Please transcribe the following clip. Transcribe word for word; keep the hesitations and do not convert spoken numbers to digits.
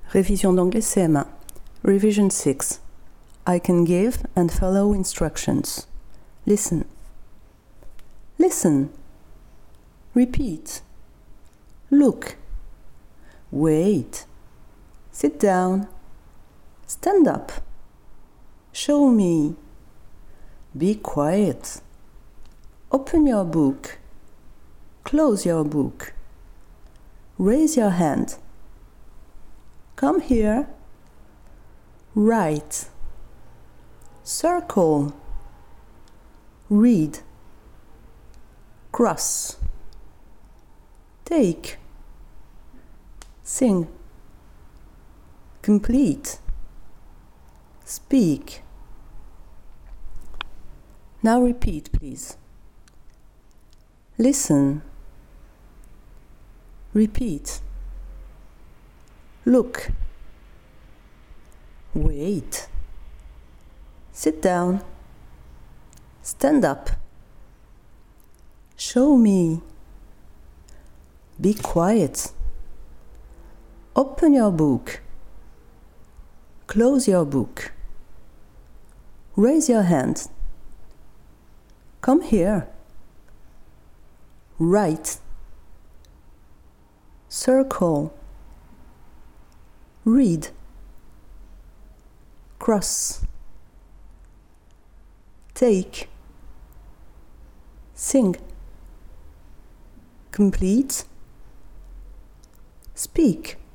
Révision d'anglais C M un. Revision six. I can give and follow instructions. Listen. Listen. Repeat. Look. Wait. Sit down. Stand up. Show me. Be quiet. Open your book. Close your book. Raise your hand. Come here. Write. Circle. Read. Cross. Take. Sing. Complete. Speak. Now repeat, please. Listen. Repeat. Look. Wait. Sit down. Stand up. Show me. Be quiet. Open your book. Close your book. Raise your hand. Come here. Write. Circle. Read. Cross. Take. Sing. Complete. Speak.